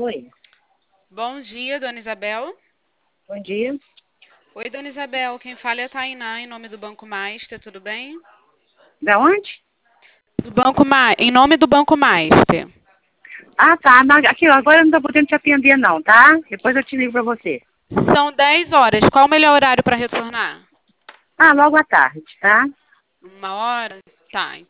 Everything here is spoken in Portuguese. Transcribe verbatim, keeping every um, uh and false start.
Oi, Bom dia, dona Isabel. bom dia. Oi, dona Isabel. Quem fala é a Tainá, em nome do Banco Master, tudo bem? Da onde? Do Banco Ma... Em nome do Banco Master. Ah, tá. Não, aqui, ó, agora eu não tô podendo te atender, não, tá? Depois eu te ligo pra você. São dez horas. Qual o melhor horário para retornar? Ah, logo à tarde, tá? Uma hora? Tá.